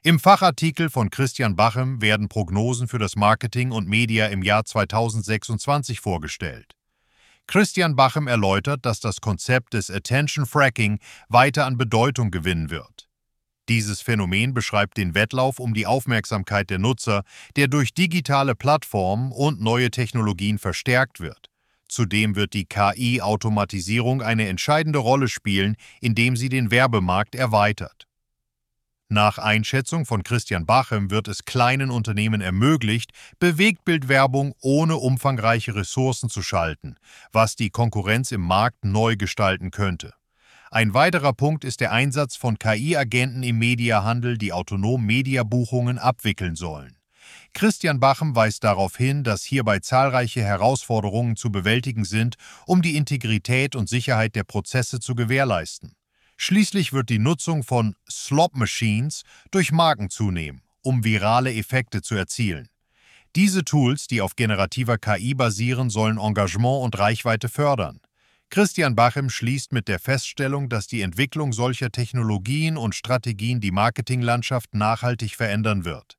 Im Fachartikel von Christian Bachem werden Prognosen für das Marketing und Media im Jahr 2026 vorgestellt. Christian Bachem erläutert, dass das Konzept des Attention Fracking weiter an Bedeutung gewinnen wird. Dieses Phänomen beschreibt den Wettlauf um die Aufmerksamkeit der Nutzer, der durch digitale Plattformen und neue Technologien verstärkt wird. Zudem wird die KI-Automatisierung eine entscheidende Rolle spielen, indem sie den Werbemarkt erweitert. Nach Einschätzung von Christian Bachem wird es kleinen Unternehmen ermöglicht, Bewegtbildwerbung ohne umfangreiche Ressourcen zu schalten, was die Konkurrenz im Markt neu gestalten könnte. Ein weiterer Punkt ist der Einsatz von KI-Agenten im Mediahandel, die autonom Mediabuchungen abwickeln sollen. Christian Bachem weist darauf hin, dass hierbei zahlreiche Herausforderungen zu bewältigen sind, um die Integrität und Sicherheit der Prozesse zu gewährleisten. Schließlich wird die Nutzung von Slot-Machines durch Marken zunehmen, um virale Effekte zu erzielen. Diese Tools, die auf generativer KI basieren, sollen Engagement und Reichweite fördern. Christian Bachem schließt mit der Feststellung, dass die Entwicklung solcher Technologien und Strategien die Marketinglandschaft nachhaltig verändern wird.